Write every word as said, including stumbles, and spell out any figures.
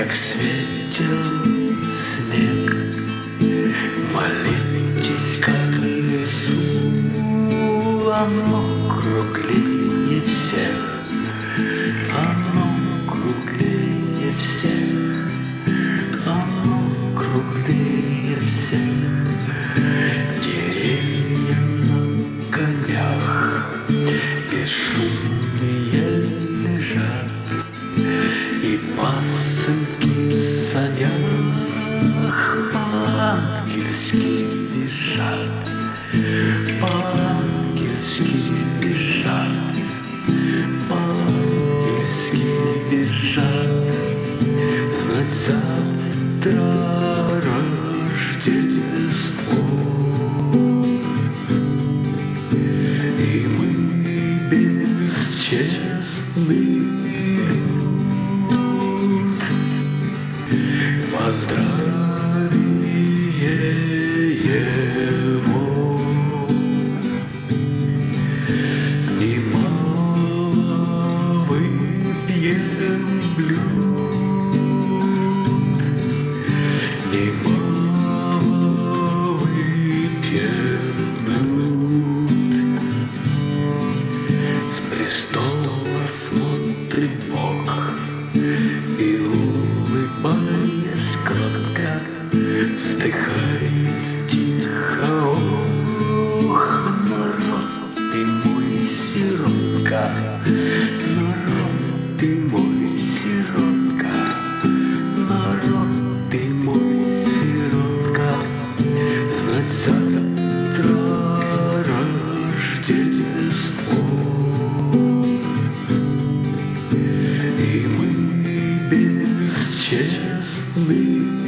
как светил снег. Молитесь, как лесу, оно круглее всех, оно круглее всех, оно круглее всех. Деревья на конях бесшумные лежат, и пасынки в санях по-ангельски визжат, по-ангельски визжат, по-ангельски визжат. Знать завтра Рождество, и мы бесчестный люд поздравим его. Немало выпьем блюд, немало выпьем блюд. С престола смотрит Бог и, улыбаясь кротко, вздыхает тихо: ох, народ ты мой сиротка, народ ты мой сиротка, народ ты мой сиротка. Знать завтра Рождество, и мы бесчестный